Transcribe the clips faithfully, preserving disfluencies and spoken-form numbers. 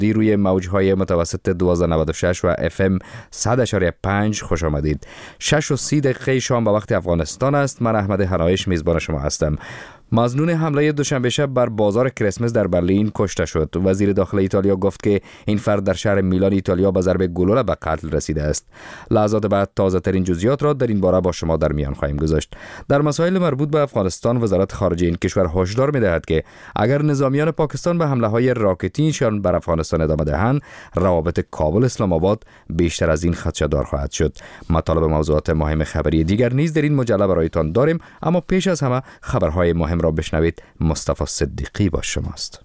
دی روی موجهای متوسط دوازده نود و شش و اف ام صد و پنج خوش آمدید. شش و سی دقیقه شام به وقت افغانستان است. من احمد هنایش میزبان شما هستم. مظنون حمله دوشنبه شب بر بازار کریسمس در برلین کشته شد. وزیر داخل ایتالیا گفت که این فرد در شهر میلان ایتالیا با ضرب گلوله به قتل رسیده است. لحظات بعد تازه ترین جزئیات را در این باره با شما در میان خواهیم گذاشت. در مسائل مربوط به افغانستان وزارت خارجه این کشور هشدار می‌دهد که اگر نظامیان پاکستان به حمله های راکتیشان بر افغانستان ادامه دهند، روابط کابل اسلام آباد بیشتر از این خدشه‌دار خواهد شد. مطالب موضوعات مهم خبری دیگر نیز در این مجله برایتان داریم، اما پیش از همه خبرهای مهم را بشنوید. مصطفی صدیقی با شماست.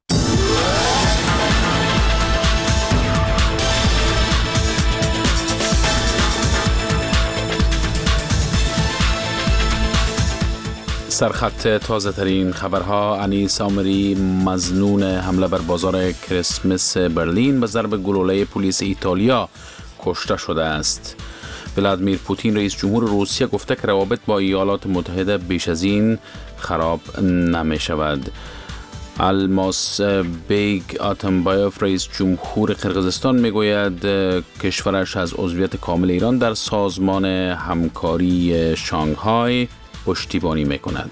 سرخط تازه ترین خبرها: انیس آمری مظنون حمله بر بازار کریسمس برلین به ضرب گلوله پلیس ایتالیا کشته شده است. ولادیمیر پوتین رئیس جمهور روسیه گفته که روابط با ایالات متحده بیش از این خراب نمی شود. الماس بیگ آتمبایوف رئیس جمهور قرقیزستان می گوید کشورش از عضویت کامل ایران در سازمان همکاری شانگهای پشتیبانی می کند.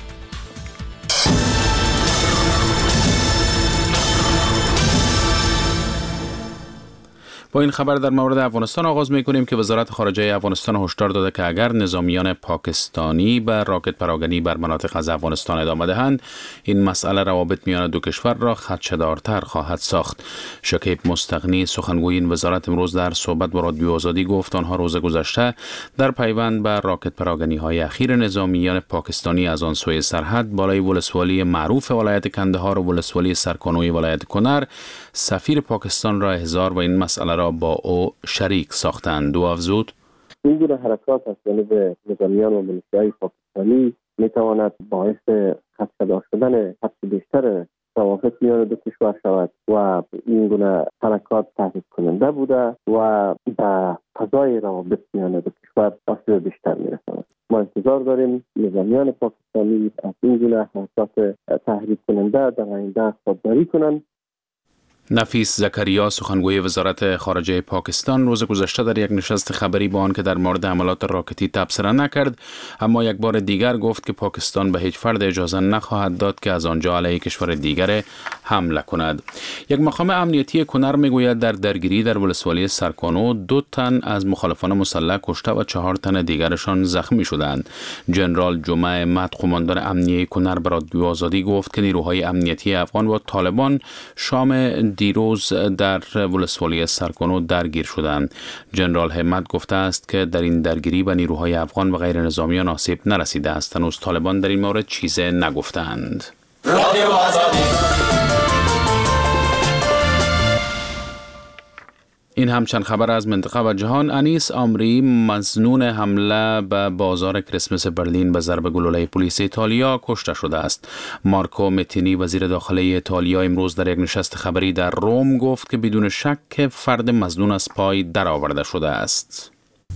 با این خبر در مورد افغانستان آغاز می‌کنیم که وزارت خارجه افغانستان هشدار داده که اگر نظامیان پاکستانی به راکت پراگنی بر مناطق از افغانستان ادامه دهند، این مسئله روابط میان دو کشور را خدشه‌دارتر خواهد ساخت. شکیب مستغنی سخنگوی این وزارت امروز در صحبت با رادیو آزادی گفت آنها روز گذشته در پیوند به راکت پراگنی‌های اخیر نظامیان پاکستانی از آن سوی سرحد بالای ولسوالی معروف ولایت کندهار و ولسوالی سرکانوی ولایت کنر سفیر پاکستان را احضار و این مسئله را با او شریک ساختند. و افزود این گونه حرکات از جانب نظامیان و ملیشیای پاکستانی میتواند باعث خدشه‌دار شدن حد بیشتر روابط میان دو کشور شود و این گونه حرکات تهدید کننده بوده و به فضای روابط میان دو کشور آسیب بیشتر میرساند. ما انتظار داریم نظامیان پاکستانی از این گونه حرکات تهدید کننده در آینده خودداری کنند. نفیس زکریا سخنگوی وزارت خارجه پاکستان روز گذشته در یک نشست خبری با آن که در مورد حملات راکتی تبصره نکرد، اما یک بار دیگر گفت که پاکستان به هیچ فرد اجازه نخواهد داد که از آنجا علیه کشور دیگر حمله کند. یک مقام امنیتی کنر میگوید در درگیری در ولسوالی سرکانو دو تن از مخالفان مسلح کشته و چهار تن دیگرشان زخمی شدند. جنرال جمعه احمد قماندان امنیتی کنر به رادیو آزادی گفت که نیروهای امنیتی افغان و طالبان شام دیروز در ولسوالی سرکانو درگیر شدند. جنرال همت گفته است که در این درگیری به نیروهای افغان و غیر نظامیان آسیب نرسیده است. هنوز طالبان در این مورد چیزی نگفتند. این هم چند خبر از منطقه و جهان. انیس آمری مظنون حمله به بازار کریسمس برلین به ضرب گلوله پلیس ایتالیا کشته شده است. مارکو متینی وزیر داخلی ایتالیا امروز در یک نشست خبری در روم گفت که بدون شک فرد مظنون از پای درآورده شده است.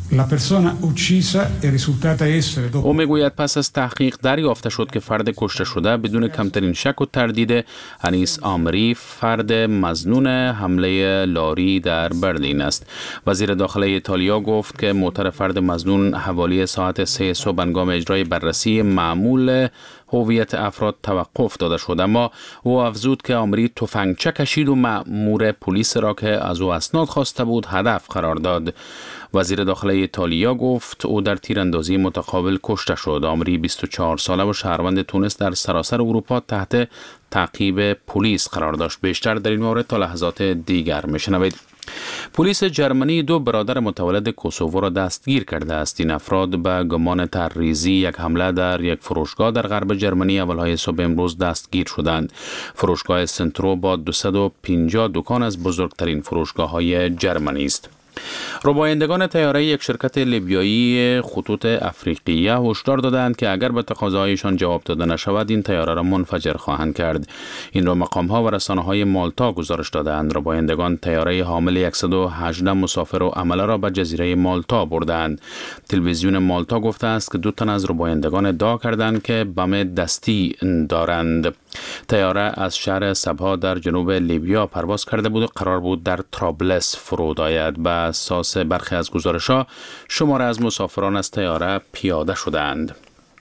او میگوید پس از تحقیق دریافته شد که فرد کشته شده بدون کمترین شک و تردید انیس آمری فرد مظنون حمله لاری در برلین است. وزیر داخلی ایتالیا گفت که موتر فرد مظنون حوالی ساعت سه صبح هنگام اجرای بررسی معمول هویت افراد توقف داده شد، اما او افزود که آمری تفنگچه کشید و مأمور پلیس را که از او اسناد خواسته بود هدف قرار داد. وزیر داخلی ایتالیا گفت او در تیراندازی متقابل کشته شد. آمری بیست و چهار ساله و شهروند تونس در سراسر اروپا تحت تعقیب پلیس قرار داشت. بیشتر در این مورد تا لحظات دیگر میشنوید. پلیس جرمنی دو برادر متولد کوسوو را دستگیر کرده است. این افراد به گمان تحریزی یک حمله در یک فروشگاه در غرب جرمنی اولهای صبح امروز دستگیر شدند. فروشگاه سنترو با دویست و پنجاه دکان از بزرگترین فروشگاه‌های جرمنی است. ربایندگان طیاره یک شرکت لیبیایی خطوط افریقیه هشدار دادند که اگر به تقاضایشان جواب داده نشود این طیاره را منفجر خواهند کرد. این را مقام‌ها و رسانه‌های مالتا گزارش دادند. ربایندگان طیاره حامل صد و هجده مسافر و عمله را به جزیره مالتا بردند. تلویزیون مالتا گفته است که دو تن از ربایندگان ادعا کردند که بم دستی دارند. طیاره از شهر سبها در جنوب لیبیا پرواز کرده بود و قرار بود در طرابلس فرود آید. به اساس برخی از گزارش‌ها شماره از مسافران از طیاره پیاده شدند.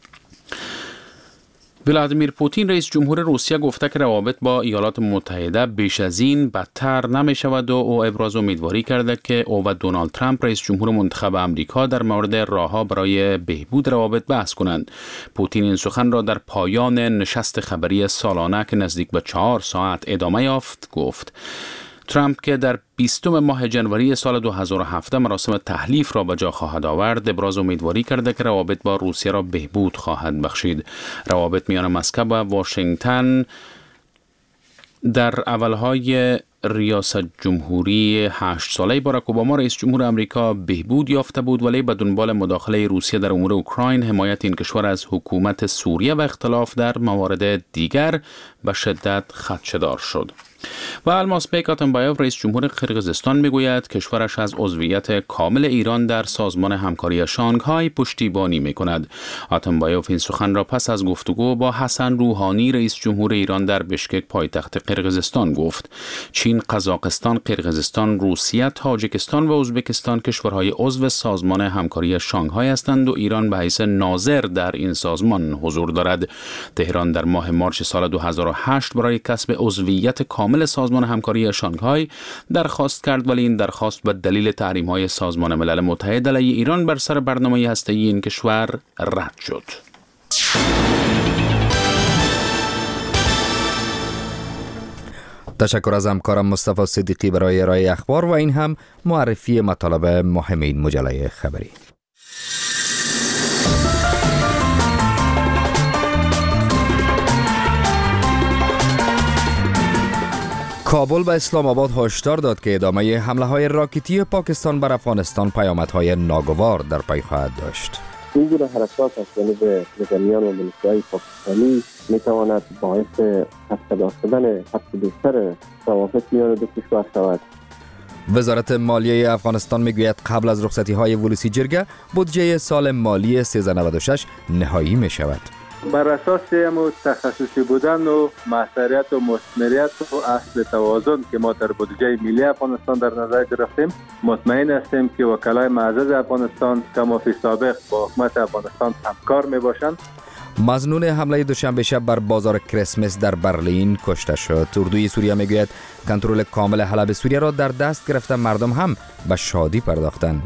ولادیمیر پوتین رئیس جمهور روسیه گفته که روابط با ایالات متحده بیش از این بدتر نمی شود و او ابراز امیدواری کرده که او و دونالد ترامپ رئیس جمهور منتخب آمریکا در مورد راه‌ها برای بهبود روابط بحث کنند. پوتین این سخن را در پایان نشست خبری سالانه که نزدیک به چهار ساعت ادامه یافت گفت. ترامپ که در بیستم ماه جنوری سال دو هزار و هفده مراسم تحلیف را به جا خواهد آورد، ابراز امیدواری کرده که روابط با روسیه را بهبود خواهد بخشید. روابط میان مسکو و واشنگتن در اولهای ریاست جمهوری هشت ساله باراک اوباما رئیس جمهور آمریکا بهبود یافته بود، ولی به دنبال مداخله روسیه در امور اوکراین، حمایت این کشور از حکومت سوریه و اختلاف در موارد دیگر به شدت خدشه‌دار شد. و الماسبک آتنبایوف رئیس جمهور قرقیزستان میگوید کشورش از عضویت کامل ایران در سازمان همکاری شانگهای پشتیبانی میکند. آتنبایوف این سخن را پس از گفتگو با حسن روحانی رئیس جمهور ایران در بشکک پایتخت قرقیزستان گفت. چین، قزاقستان، قرقیزستان، روسیه، تاجیکستان و ازبکستان کشورهای عضو سازمان همکاری شانگهای هستند و ایران به حیث ناظر در این سازمان حضور دارد. تهران در ماه مارس سال دو هزار و هشت برای کسب عضویت کامل سازمان همکاری شانگهای درخواست کرد، ولی این درخواست به دلیل تحریم‌های سازمان ملل متحد علیه ایران بر سر برنامه هسته‌ای این کشور رد شد. تشکر از همکارم مصطفی صدیقی برای ارائه اخبار و این هم معرفی مطالب مهم این مجله خبری. کابل به اسلام آباد هشدار داد که ادامه حمله های راکتی پاکستان بر افغانستان پیامدهای ناگوار در پی خواهد داشت. این گونه حرکات از جانب نظامیان و ملیشیای پاکستانی میتواند باعث خدشه‌دار شدن حد بیشتر روابط میان دو کشور شود. وزارت مالیه افغانستان میگوید قبل از رخصتی های ولوسی جرگه بودجه سال مالی سیزده نود و شش نهایی می شود. بر اساس تخصصی بودن و موثریت و مثمریت و اصل توازن که ما در بودجه ملی افغانستان در نظر گرفتیم، مطمئن هستیم که وکلای معزز افغانستان کما فی سابق با حکومت افغانستان همکار می باشند. مظنون حمله دوشنبه شب بر بازار کریسمس در برلین کشته شد. اردوی سوریه میگوید کنترل کامل حلب سوریه را در دست گرفته مردم هم به شادی پرداختند.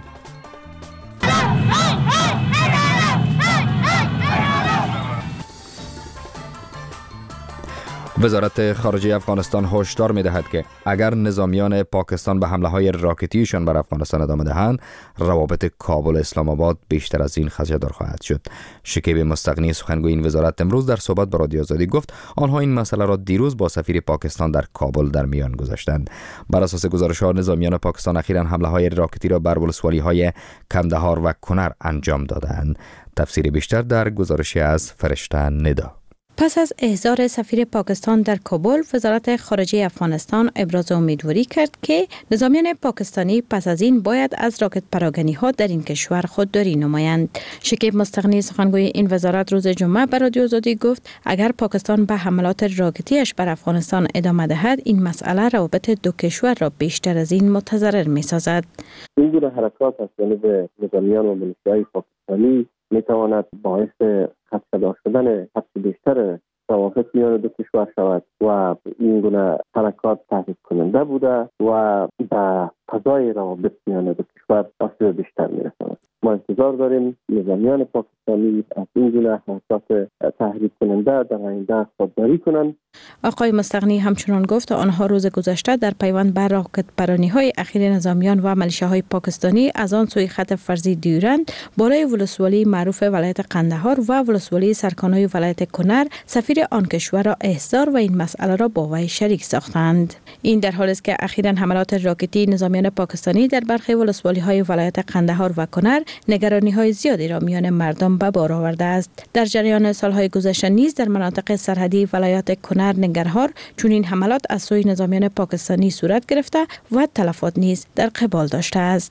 وزارت خارجه افغانستان هشدار می‌دهد که اگر نظامیان پاکستان به حمله‌های راکتیشان بر افغانستان ادامه دهند، روابط کابل اسلام آباد بیشتر از این خدشه‌دار خواهد شد. شکیب مستغنی سخنگوی این وزارت امروز در صحبت با رادیو آزادی گفت آنها این مسئله را دیروز با سفیر پاکستان در کابل در میان گذاشتند. بر اساس گزارش‌ها نظامیان پاکستان اخیراً حمله‌های راکتی را بر ولسوالی‌های کندهار و کنر انجام دادند. تفسیر بیشتر در گزارشی از فرشته ندا. پس از احضار سفیر پاکستان در کابل، وزارت خارجه افغانستان ابراز امیدواری کرد که نظامیان پاکستانی پس از این باید از راکت پراگنی ها در این کشور خودداری نمایند. شکیب مستغنی سخنگوی این وزارت روز جمعه بر رادیو آزادی گفت اگر پاکستان به حملات راکتیش بر افغانستان ادامه دهد، این مسئله روابط دو کشور را بیشتر از این متضرر می سازد. این گونه حرکات از جانب نظامیان و ملیشیای پاکستانی میتواند باعث خدشه‌دار شدن حد بیشتر روابط میان دو کشور شود و این گونه حرکات تهدید کننده بوده و به فضای روابط میان دو کشور آسیب بیشتر میرساند. ما انتظار داریم نظامیان پاکستانی از این گونه حرکات تهدید کننده در آینده خودداری کنند. آقای مستغنی همچنان گفت آنها روز گذشته در پیوند بر راکت پرانی‌های اخیر نظامیان و ملیشه‌های پاکستانی از آن سوی خط فرضی دیورند بالای ولسوالی معروف ولایت قندهار و ولسوالی سرکانای ولایت کنر سفیر آن کشور را احضار و این مسئله را با وی شریک ساختند. این در حالی است که اخیراً حملات راکتی نظامیان پاکستانی در برخی ولسوالی‌های ولایت قندهار و کنر نگرانی‌های زیادی را میان مردم به بار آورده است. در جریان سال‌های گذشته نیز در مناطق سرحدی ولایت کنر، ننگرهار چنین حملات از سوی نظامیان پاکستانی صورت گرفته و تلفات نیز در قبال داشته است.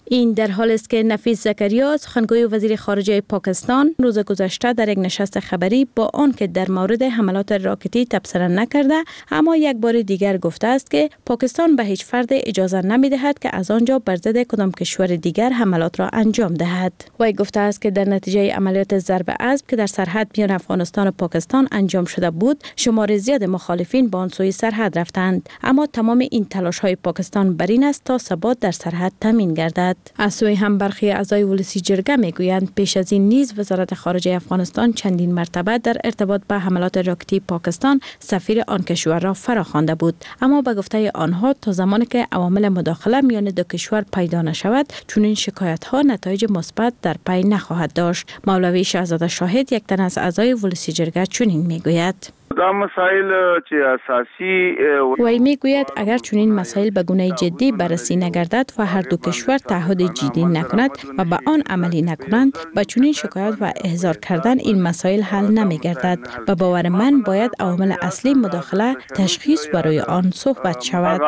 این در حال است که نفیس زکریا سخنگوی وزیر خارجه پاکستان روز گذشته در یک نشست خبری با آن که در مورد حملات راکتی تبصره نکرده، اما یک بار دیگر گفته است که پاکستان به هیچ فرد اجازه نمی‌دهد که از آنجا بر ضد کدام کشور دیگر حملات را انجام دهد. وی گفته است که در نتیجه عملیات ضرب اسب که در سرحد میان افغانستان و پاکستان انجام شده بود، شمار زیاد مخالفین به آن سوی سرحد رفتند، اما تمام این تلاش‌های پاکستان بر این است تا ثبات در سرحد تامین گردد. از سوی هم برخی اعضای ولسی جرگه میگویند پیش از این نیز وزارت خارجه افغانستان چندین مرتبه در ارتباط با حملات راکتی پاکستان سفیر آن کشور را فراخوانده بود، اما به گفته آنها تا زمانی که عوامل مداخله میان دو کشور پیدا نشود چون این شکایت ها نتایج مثبت در پی نخواهد داشت. مولوی شهزاده شاهد یک تن از اعضای ولسی جرگه چنین میگوید: دا مسائل چې اساسی وی میگوید اگر چنین مسائل به گونه جدی بررسی نگردد و هر دو کشور تعهد جدی نکند و به آن عملی نکنند، با چنین شکایت و احضار کردن این مسائل حل نمیگردد. به باور من باید عوامل اصلی مداخله تشخیص و روی آن صحبت شود.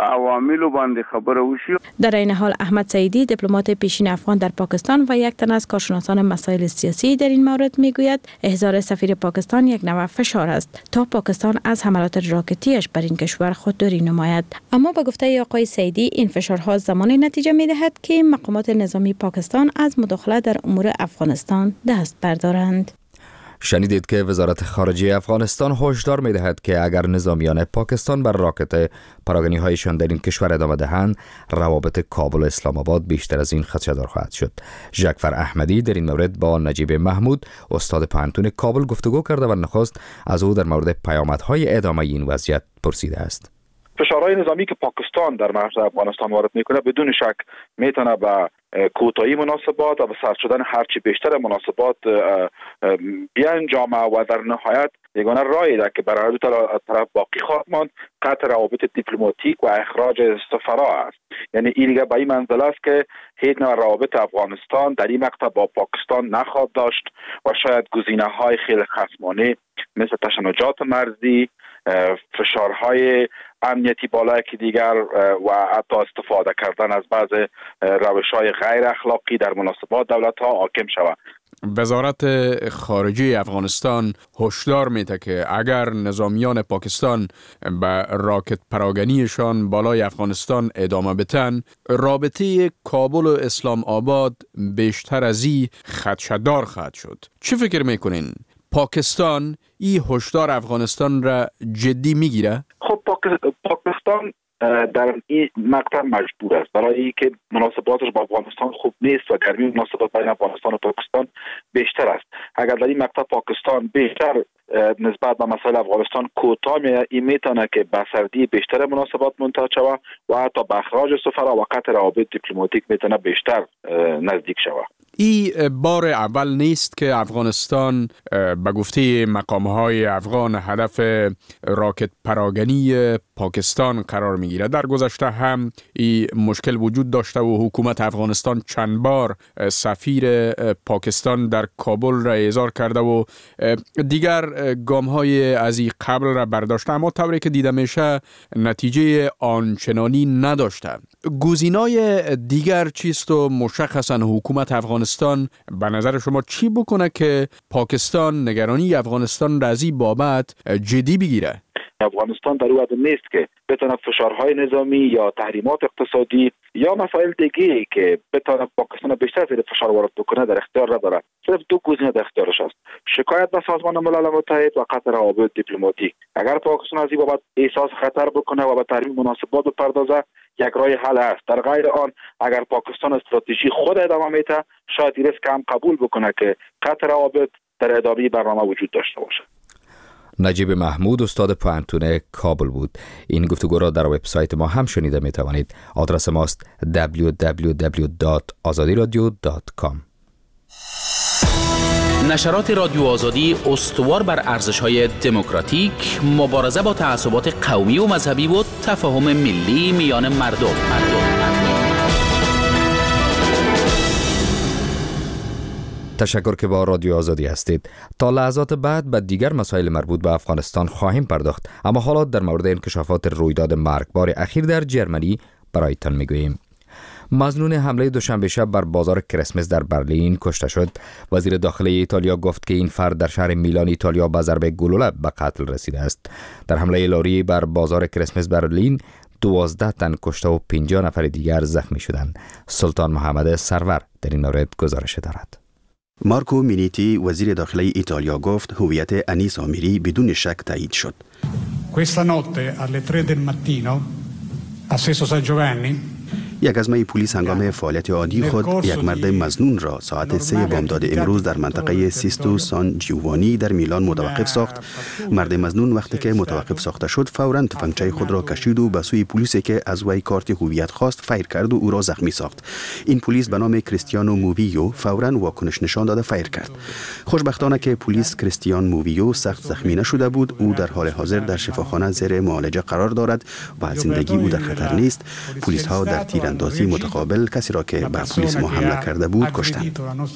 در این حال احمد سعیدی دیپلمات پیشین افغان در پاکستان و یک تن از کارشناسان مسائل سیاسی در این مورد میگوید احضار سفیر پاکستان یک نوع فشار است تا پاکستان از حملات راکتیش بر این کشور خودداری نماید. اما با گفته آقای سعیدی این فشارها زمانی نتیجه می‌دهد که مقامات نظامی پاکستان از مداخله در امور افغانستان دست بردارند. شنیدید که وزارت خارجه افغانستان هشدار می‌دهد که اگر نظامیان پاکستان بر راکت پراگنی‌هایشان در این کشور ادامه دهند، روابط کابل و اسلام آباد بیشتر از این خدشه‌دار خواهد شد. ژاکفر احمدی در این مورد با نجیب محمود استاد پانتون کابل گفتگو کرده و نخست از او در مورد پیامدهای ادامه این وضعیت پرسیده است. فشارهای نظامی که پاکستان در مرز افغانستان وارد میکنه بدون شک میتونه به کوتاهی مناسبات و به سرد شدن هرچی بیشتر مناسبات بیانجامه و در نهایت یگانه راهی ده که برای دو طرف باقی خواهد ماند قطع روابط دیپلماتیک و اخراج سفرا است. یعنی این دیگه به این منزله است که هیچ نوع روابط افغانستان در این مقطع با پاکستان نخواهد داشت و شاید گزینه‌های خیلی خصمانه مثل تشنجات مرزی، فشارهای امنیتی بالایی که دیگر و حتی استفاده کردن از بعض روش‌های غیر اخلاقی در مناسبات دولت‌ها حاکم شود. وزارت خارجه افغانستان هشدار میده که اگر نظامیان پاکستان به راکت پراگنیشان بالای افغانستان ادامه بدن، رابطه کابل و اسلام آباد بیشتر از این خدشه‌دار خواهد شد. چه فکر میکنین؟ پاکستان این هشدار افغانستان را جدی میگیره؟ خب پاکستان در این مقطع مجبور است برای اینکه مناسباتش با افغانستان خوب نیست و گرمی مناسبات بین افغانستان و پاکستان بیشتر است. اگر در این مقطع پاکستان بیشتر نسبت به مسائل افغانستان کوتاه می میتونه که به سردی بیشتر مناسبات منتهی شود و حتی به اخراج سفرا و قطع روابط دیپلماتیک میتونه بیشتر نزدیک شود. این بار اول نیست که افغانستان به گفته مقام‌های افغان هدف راکت پراگنی پاکستان قرار میگیره. در گذشته هم این مشکل وجود داشته و حکومت افغانستان چند بار سفیر پاکستان در کابل را احضار کرده و دیگر گام‌های از این قبل را برداشته، اما طوری که دیده میشه نتیجه آنچنانی نداشته. گزینه‌های دیگر چیست و مشخصاً حکومت افغانستان به نظر شما چی بکنه که پاکستان نگرانی افغانستان را از این بابت جدی بگیره؟ افغانستان در وضع نیست که بتونه فشارهای نظامی یا تحریمات اقتصادی یا مسائل دیگه که بتونه پاکستان بیشتر زیر فشار وارد بکنه در اختیار نداره. صرف دو گزینه در اختیارش است: شکایت به سازمان ملل متحد و قطع روابط دیپلماتیک. اگر پاکستان از این بابت احساس خطر بکنه و به تحریم مناسبات بپردازه، یک راه حل است. در غیر آن اگر پاکستان استراتژی خود ادامه میده، شاید این ریسک هم قبول بکنه که قطع روابط در ادامه برنامه وجود داشته باشه. نجیب محمود استاد پانتون کابل بود. این گفتگو را در وبسایت ما هم شنیده می توانید. آدرس ماست دبلیو دبلیو دبلیو دات آزادی رادیو دات کام. نشرات رادیو آزادی استوار بر ارزش‌های دموکراتیک، مبارزه با تعصبات قومی و مذهبی و تفاهم ملی میان مردم. مردم. تشکر که با رادیو آزادی هستید. تا لحظات بعد به دیگر مسائل مربوط به افغانستان خواهیم پرداخت، اما حالا در مورد انکشافات رویداد مرگبار اخیر در جرمنی برایتان میگوییم. مظنون حمله دوشنبه شب بر بازار کریسمس در برلین کشته شد. وزیر داخلی ایتالیا گفت که این فرد در شهر میلان ایتالیا با ضربه گلوله به قتل رسیده است. در حمله لاری بر بازار کریسمس برلین دوازده تن کشته و پنجاه نفر دیگر زخمی شدند. سلطان محمد سرور در این مورد گزارش دارد. مارکو مینیتی وزیر داخلی ایتالیا گفت هویت انیس آمیری بدون شک تایید شد. Questa notte alle tre del mattino a Sesto San Giovanni یک از مای پلیس هنگام فعالیت عادی خود یک مرد مظنون را ساعت سه بامداد امروز در منطقه سیستو سان جیوانی در میلان متوقف ساخت. مرد مظنون وقتی که متوقف ساخته شد فوراً تفنگچه خود را کشید و به سوی پلیسی که از وی کارت هویت خواست فیر کرد و او را زخمی ساخت. این پلیس به نام کریستیانو موویو فوراً واکنش نشان داده فیر کرد. خوشبختانه که پلیس کریستیان موویو سخت زخمی نشده بود. او در حال حاضر در شفاخانه زیر معالجه قرار دارد و زندگی او در خطر نیست. پلیس ها در تیراندازی متقابل کسی را که به پلیس ما حمله کرده بود کشتند.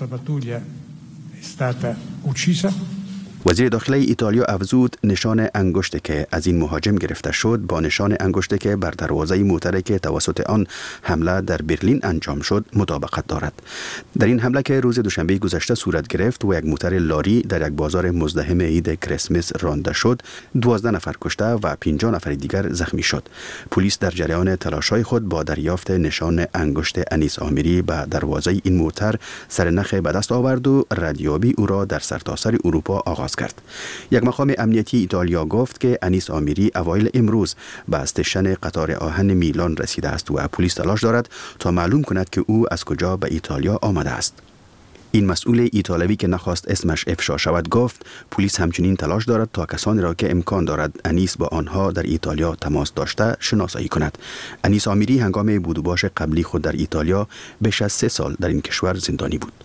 وزیر داخلی ایتالیا افزود نشان انگشتی که از این مهاجم گرفته شد با نشان انگشتی که بر دروازه موتری که توسط آن حمله در برلین انجام شد مطابقت دارد. در این حمله که روز دوشنبه گذشته صورت گرفت و یک موتر لاری در یک بازار مزدحم عید کریسمس رانده شد، دوازده نفر کشته و پنجاه نفر دیگر زخمی شد. پلیس در جریان تلاش‌های خود با دریافت نشان انگشت انیس آمیری به دروازه این موتر سرنخ به دست آورد و ردیابی او را در سرتاسر اروپا آغاز کرد. یک مقام امنیتی ایتالیا گفت که انیس آمیری اوایل امروز به استیشن قطار آهن میلان رسیده است و پلیس تلاش دارد تا معلوم کند که او از کجا به ایتالیا آمده است. این مسئول ایتالوی که نخواست اسمش افشا شود گفت پلیس همچنین تلاش دارد تا کسانی را که امکان دارد انیس با آنها در ایتالیا تماس داشته شناسایی کند. انیس آمیری هنگام بود و باش قبلی خود در ایتالیا بیش از سه سال در این کشور زندانی بود.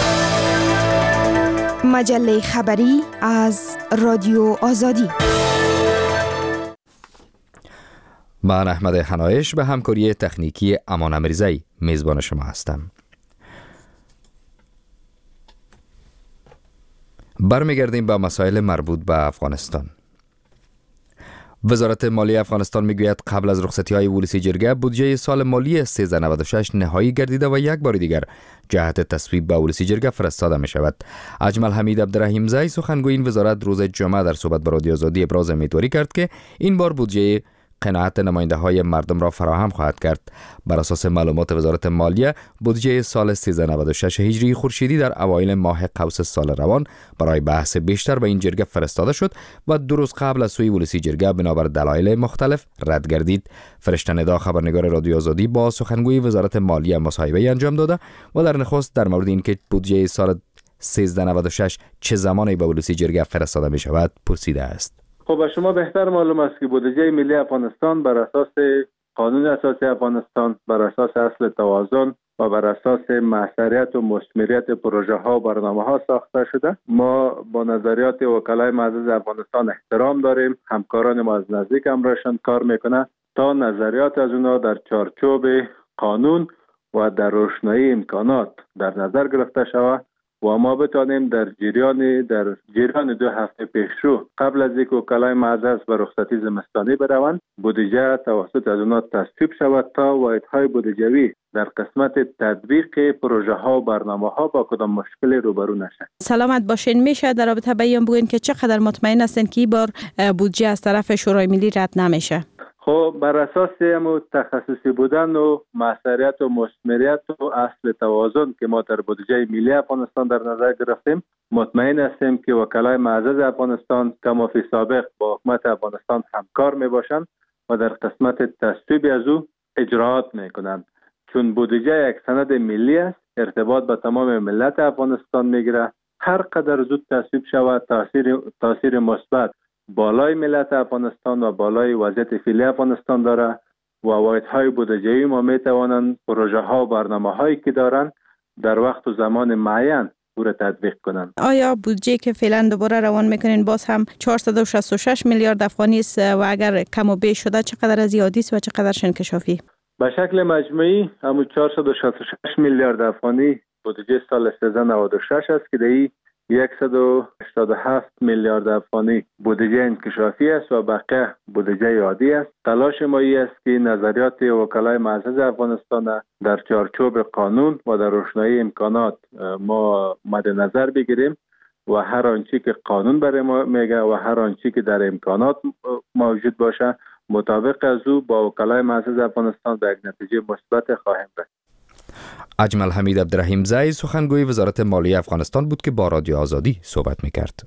مجله خبری از رادیو آزادی. من احمد حنایش به همکاری تکنیکی امان امریزی میزبان شما هستم. برمیگردیم به مسائل مربوط به افغانستان. وزارت مالیه افغانستان میگوید قبل از رخصتی های ولسی جرگه بودجه سال مالی سیزده نود و شش نهایی گردیده و یک بار دیگر جهت تصویب به ولسی جرگه فرستاده می شود. اجمل حمید عبدالرحیم زی سخنگوی این وزارت روز جمعه در صحبت با رادیو آزادی ابراز امیدواری کرد که این بار بودجه قناعت نماینده های مردم را فراهم خواهد کرد. بر اساس معلومات وزارت مالیه بودجه سال سیزده نود و شش هجری خورشیدی در اوایل ماه قوس سال روان برای بحث بیشتر به این جرگه فرستاده شد و دو روز قبل از سوی ولسی جرگه بنابر دلایل مختلف رد گردید. فرشته ندا خبرنگار رادیو آزادی با سخنگوی وزارت مالیه مصاحبه انجام داده و در نخست در مورد اینکه بودجه سال سیزده نود و شش چه زمانی به ولسی جرگه فرستاده می شود پرسیده است. خب شما بهتر معلوم است که بودجه ملی افغانستان بر اساس قانون اساسی افغانستان، بر اساس اصل توازن و بر اساس محصریت و مثمریت پروژه ها و برنامه ها ساخته شده. ما با نظریات وکلای معزز افغانستان احترام داریم. همکاران ما از نزدیک همراهشان کار میکنه تا نظریات از اونا در چارچوب قانون و در روشنایی امکانات در نظر گرفته شود و ما بتانیم در جریان در جریان دو هفته پیش رو قبل از اینکه وکلای معزز به رخصتی زمستانی بروند بودجه توسط از آنها تصویب شود تا واحدهای بودجوی در قسمت تطبیق پروژه ها و برنامه ها با کدام مشکلی روبرو نشن. سلامت باشین. میشه در رابطه بیان بگوین که چقدر مطمئن هستین که این بار بودجه از طرف شورای ملی رد نمیشه؟ خب بر اساس همون تخصصی بودن و محصریت و مثمریت و اصل توازن که ما در بودجه ملی افغانستان در نظر گرفتیم مطمئن هستیم که وکلای معزز افغانستان کما فی سابق با حکومت افغانستان همکار می باشند و در قسمت تصویب از او اجراعات می کنند. چون بودجه یک سند ملی است ارتباط با تمام ملت افغانستان می گیره. هر قدر زود تصویب شود تاثیر تاثیر مثبت بالای ملت افغانستان و بالای وضعیت فعلی افغانستان داره و واحدهای بودجه‌ای ما میتوانند پروژه ها و برنامه هایی که دارند در وقت و زمان معین پور تطبیق کنند. آیا بودجه که فعلا دوباره روان میکنین باز هم چهارصد و شصت و شش میلیارد افغانی است و اگر کم و بیش شده چقدر از زیادی است و چقدر انکشافی؟ به شکل مجموعی همون چهارصد و شصت و شش میلیارد افغانی بودجه سال سیزده نود و شش است که در صد و هشتاد و هفت میلیارد افغانی بودجه انکشافی است و بقیه بودجه عادی است. تلاش ما است که نظریات وکلای معزز افغانستان در چارچوب قانون و در روشنایی امکانات ما مد نظر بگیریم و هر آنچه که قانون برای ما میگه و هر آنچه که در امکانات موجود باشه مطابق از او با وکلای معزز افغانستان به یک نتیجه مثبت خواهیم رسید. اجمل حمید عبدالرحیم زئی سخنگوی وزارت مالیه افغانستان بود که با رادیو آزادی صحبت میکرد.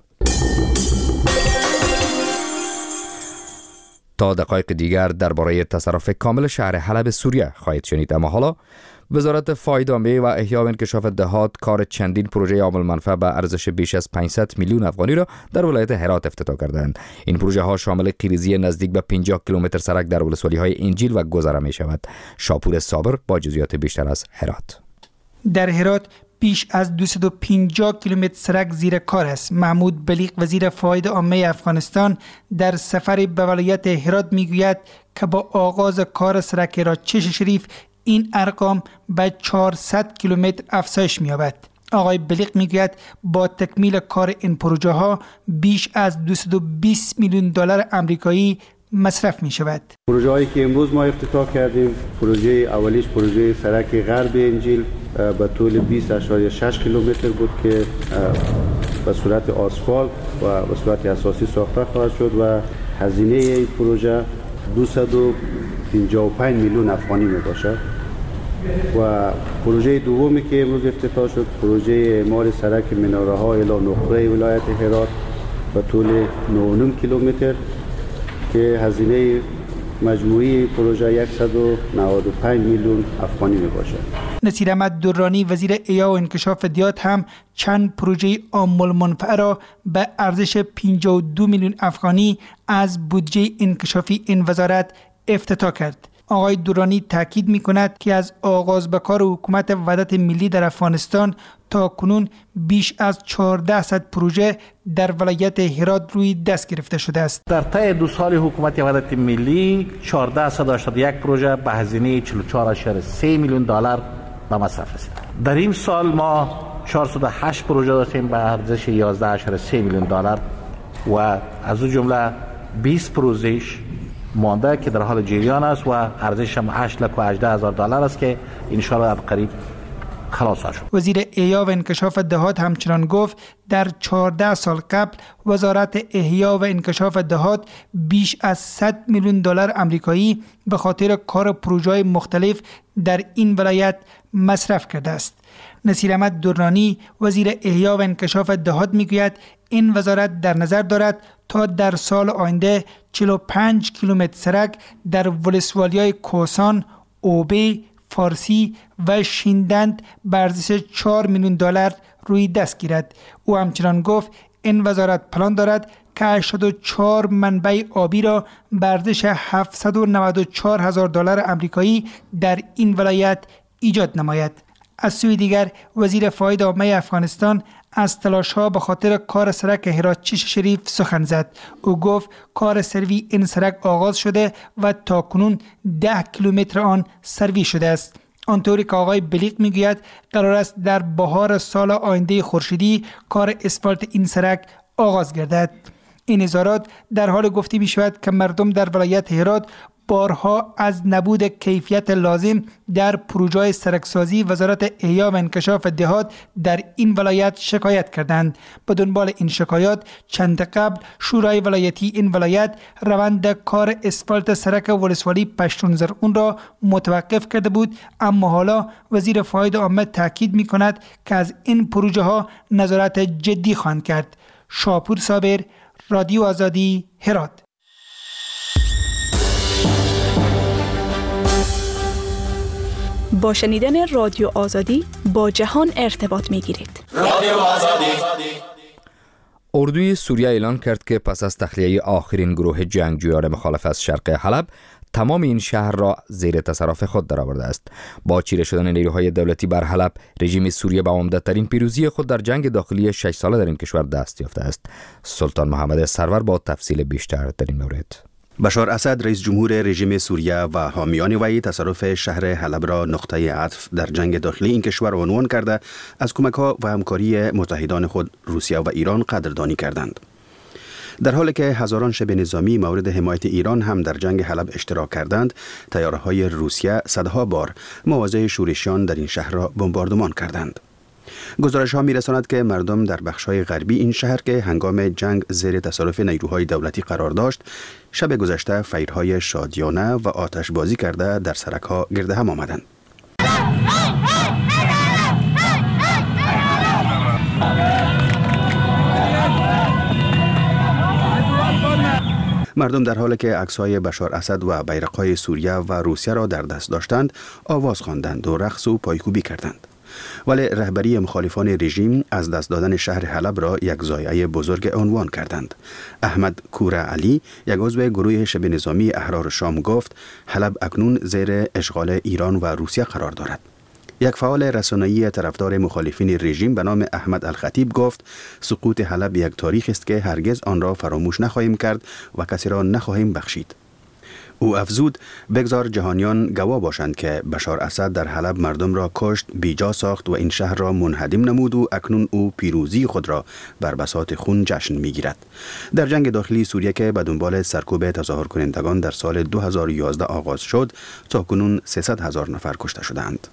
تا دقایق دیگر درباره تصرف کامل شهر حلب سوریه خواهید شنید، اما حالا وزارت فایده‌آمیزی و احیا و انکشاف دهات کار چندین پروژه عامل منفعه به ارزش بیش از پانصد میلیون افغانی را در ولایت هرات افتتاح کردند. این پروژه ها شامل کریزی نزدیک به پنجاه کیلومتر سرک در ولسوالی های انجیل و گذره می شود. شاپور صابر با جزئیات بیشتر از هرات. در هرات بیش از دویست و پنجاه کیلومتر سرک زیر کار است. محمود بلیغ وزیر فایده عامه افغانستان در سفر به ولایت هرات میگوید که با آغاز کار سرک هرات-چش شریف این ارقام به چهارصد کیلومتر افزایش می‌یابد. آقای بلیغ میگوید با تکمیل کار این پروژه ها بیش از دویست و بیست میلیون دلار آمریکایی مصرف می شود. پروژه هایی که امروز ما افتتاح کردیم، پروژه اولیش پروژه سرک غرب انجیل به طول بیست و شش کیلومتر بود که به صورت آسفالت و به صورت اساسی ساخته خواهد شد و هزینه این پروژه دویست و پنجاه و پنج میلیون افغانی می باشد. و پروژه دومی که امروز افتتاح شد پروژه اعمار سرک مناره ها الی نقره ولایت هرات به طول نه و نیم کیلومتر که هزینه مجموعی پروژه صد و نود و پنج میلیون افغانی می باشد. نصیر احمد درانی وزیر احیا و انکشاف دهات هم چند پروژه عامل منفعه را به ارزش پنجاه و دو میلیون افغانی از بودجه انکشافی این وزارت افتتاح کرد. آقای درانی تاکید می کند که از آغاز به کار حکومت وحدت ملی در افغانستان تا کنون بیش از چهارصد پروژه در ولایت هرات روی دست گرفته شده است. در طی دو سال حکومت وحدت ملی چهارصد و هشتاد و یک پروژه به هزینه چهل و چهار ممیز سه میلیون دلار به مصرف رسید. در این سال ما چهارصد و هشت پروژه داشتیم به ارزش یازده ممیز سه میلیون دلار و از او جمله بیست پروژهش مانده که در حال جریان است و ارزشش هم هشت لک و هجده هزار دلار است که ان شاء الله در قریب خلاص شد. وزیر احیا و انکشاف دهات همچنان گفت در چهارده سال قبل وزارت احیا و انکشاف دهات بیش از صد میلیون دلار آمریکایی به خاطر کار پروژه‌های مختلف در این ولایت مصرف کرده است. نصیر احمد درانی وزیر احیا و انکشاف دهات میگوید این وزارت در نظر دارد تا در سال آینده چهل و پنج کیلومتر سرک در ولسوالی‌های کوسان، اوبه، فارسی و شیندند به ارزش چهار میلیون دلار روی دست گیرد. او همچنان گفت این وزارت پلان دارد که هشتاد و چهار منبع آبی را به ارزش هفتصد و نود و چهار هزار دلار آمریکایی در این ولایت ایجاد نماید. از سوی دیگر وزیر فایده عامه افغانستان از تلاش‌ها به خاطر کار سرک هرات-چش شریف سخن زد. او گفت کار سروی این سرک آغاز شده و تاکنون ده کیلومتر آن سروی شده است. آنطوری که آقای بلیغ میگوید قرار است در بهار سال آینده خورشیدی کار اسفالت این سرک آغاز گردد. این اظهارات در حال گفته می شود که مردم در ولایت هرات بارها از نبود کیفیت لازم در پروژه سرکسازی وزارت احیا و انکشاف دهات در این ولایت شکایت کردند. به دنبال این شکایات چند قبل شورای ولایتی این ولایت روند کار اسفالت سرک ولسوالی پشتون زرغون را متوقف کرده بود، اما حالا وزیر فایده عامه تاکید می کند که از این پروژه ها نظارت جدی خواهند کرد. شاپور صابر، رادیو آزادی، هرات. با شنیدن رادیو آزادی با جهان ارتباط می گیرید. رادیو آزادی. اردوی سوریه اعلان کرد که پس از تخلیه آخرین گروه جنگجویان مخالف از شرق حلب تمام این شهر را زیر تصرف خود درآورده است. با چیره شدن نیروهای دولتی بر حلب، رژیم سوریه به عمده‌ترین پیروزی خود در جنگ داخلی شش ساله در این کشور دست یافته است. سلطان محمد سرور با تفصیل بیشتر در این مورد. بشار اسد رئیس جمهور رژیم سوریه و حامیان وی تصرف شهر حلب را نقطه عطف در جنگ داخلی این کشور عنوان کرده از کمک‌ها و همکاری متحدان خود روسیه و ایران قدردانی کردند. در حالی که هزاران شبه نظامی مورد حمایت ایران هم در جنگ حلب اشتراک کردند، طیاره‌های روسیه صدها بار مواضع شورشیان در این شهر را بمباردمان کردند. گزارش ها می رساند که مردم در بخش‌های غربی این شهر که هنگام جنگ زیر تصرف نیروهای دولتی قرار داشت، شب گذشته فیرهای شادیانه و آتش بازی کرده در سرک‌ها گرد هم آمدند. مردم در حالی که عکس‌های بشار اسد و بیرق‌های سوریه و روسیه را در دست داشتند، آواز خواندند و رقص و پایکوبی کردند. ولی رهبری مخالفان رژیم از دست دادن شهر حلب را یک ضایعه بزرگ عنوان کردند. احمد کوره علی، یک عضو گروه شبه نظامی احرار شام، گفت حلب اکنون زیر اشغال ایران و روسیه قرار دارد. یک فعال رسانه‌ای طرفدار مخالفین رژیم به نام احمد الخطیب گفت سقوط حلب یک تاریخ است که هرگز آن را فراموش نخواهیم کرد و کسی را نخواهیم بخشید. او افزود بگذار جهانیان گواه باشند که بشار اسد در حلب مردم را کشت، بیجا ساخت و این شهر را منهدم نمود و اکنون او پیروزی خود را بر بساط خون جشن میگیرد. در جنگ داخلی سوریه که به دنبال سرکوب تظاهر کنندگان در سال دو هزار و یازده آغاز شد، تا کنون سیصد هزار نفر کشته شدند.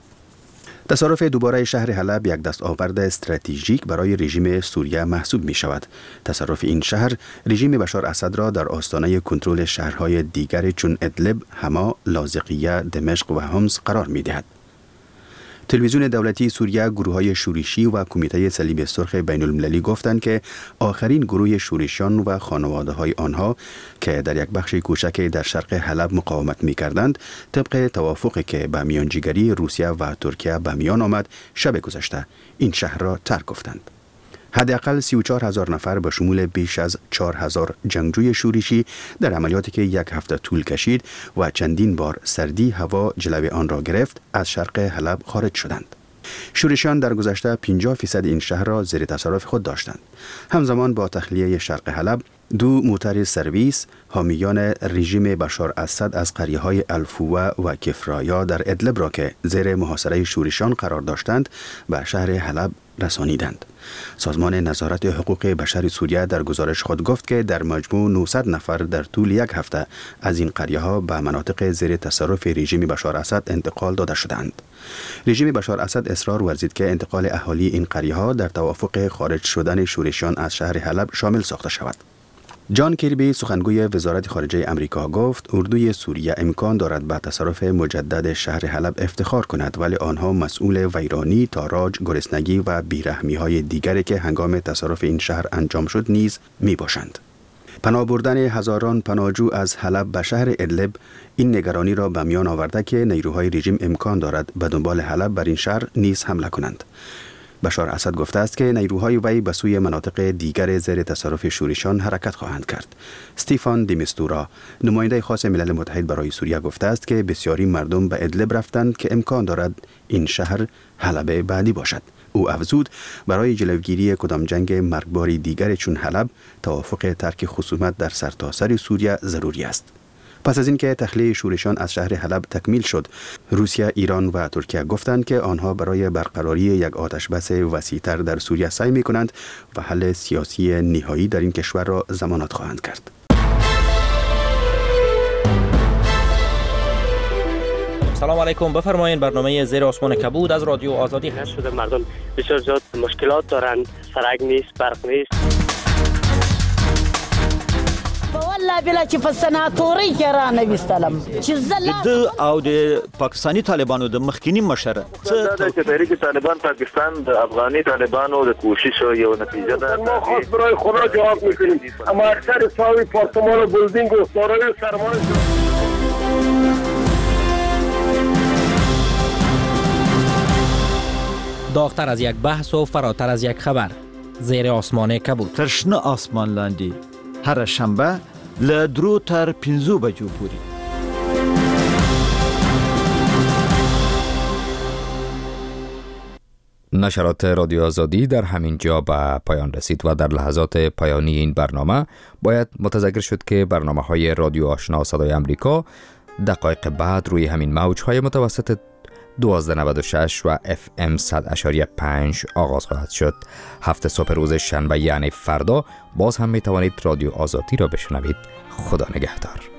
تصرف دوباره شهر حلب یک دستاورد استراتژیک برای رژیم سوریه محسوب می شود. تصرف این شهر رژیم بشار اسد را در آستانه کنترل شهرهای دیگر چون ادلب، حما، لاذقیه، دمشق و حمص قرار می دهد. تلویزیون دولتی سوریه گروه‌های شورشی و کمیته صلیب سرخ بین المللی گفتند که آخرین گروه شورشیان و خانواده‌های آنها که در یک بخش کوچک در شرق حلب مقاومت می‌کردند، طبق توافقی که به میانجیگری روسیه و ترکیه به میان آمد، شب گذشته این شهر را ترک گفتند. حداقل سی و چهار هزار نفر به شمول بیش از چهار هزار جنگجوی شورشی در عملیاتی که یک هفته طول کشید و چندین بار سردی هوا جلوی آن را گرفت، از شرق حلب خارج شدند. شورشیان در گذشته پنجاه درصد این شهر را زیر تصرف خود داشتند. همزمان با تخلیه شرق حلب، دو موتر سرویس حامیان رژیم بشار اسد از قریه‌های الفوه و کفرایا در ادلب را که زیر محاصره شورشیان قرار داشتند به شهر حلب رسانیدند. سازمان نظارت حقوق بشر سوریه در گزارش خود گفت که در مجموع نهصد نفر در طول یک هفته از این قریه‌ها به مناطق زیر تصرف رژیم بشار اسد انتقال داده شدند. رژیم بشار اسد اصرار ورزید که انتقال اهالی این قریه‌ها در توافق خارج شدن شورشیان از شهر حلب شامل ساخته شود. جان کیربی، سخنگوی وزارت خارجه امریکا، گفت اردوی سوریه امکان دارد به تصرف مجدد شهر حلب افتخار کند، ولی آنها مسئول ویرانی، تاراج، گرسنگی و بیرحمی‌های دیگری که هنگام تصرف این شهر انجام شد نیز می باشند. پناه بردن هزاران پناهجو از حلب به شهر ادلب این نگرانی را به میان آورده که نیروهای رژیم امکان دارد به دنبال حلب بر این شهر نیز حمله کنند. بشار اسد گفته است که نیروهای وی به سوی مناطق دیگر زیر تصرف شورشیان حرکت خواهند کرد. استیفان دیمیستورا، نماینده خاص ملل متحد برای سوریه، گفته است که بسیاری مردم به ادلب رفتند که امکان دارد این شهر حلب بعدی باشد. او افزود برای جلوگیری کدام جنگ مرگباری دیگر چون حلب، توافق ترک خصومت در سرتاسر سوریه ضروری است. پس از اینکه تخلیه شورشیان از شهر حلب تکمیل شد، روسیه، ایران و ترکیه گفتند که آنها برای برقراری یک آتشبس وسیع‌تر در سوریه سعی می‌کنند و حل سیاسی نهایی در این کشور را ضمانت خواهند کرد. سلام علیکم، بفرمایید. برنامه زیر آسمان کبود از رادیو آزادی هست. شده مردم بسیار زیاد مشکلات دارند، سرک نیست، برق نیست. والله بلا چې په سناتوري کې را نه وستلم چې زلا د او د پاکستانی طالبانو د مخکینی مشر څه چې تحریک طالبان پاکستان د افغاني طالبانو د کوشش یو نتیجه ده. ما خاص برای خدا جواب میکنیم، اما اکثر ساوی پارتمان و بلدینگ و سارای سرمایه داغتر از یک بحث و فراتر از یک خبر، زیر آسمان کبود. ترشنه آسمان لاندی هر شنبه له درو تر پنځو بجو پورې. نشرات رادیو آزادی در همین جا به پایان رسید و در لحظات پایانی این برنامه باید متذکر شد که برنامه های رادیو آشنا صدای امریکا دقایق بعد روی همین موج های متوسط دوازده نود و شش و اف ام صد اشاری پنج آغاز خواهد شد. هفته صبح روز شنبه یعنی فردا باز هم می توانید رادیو آزادی را بشنوید. خدا نگهدار.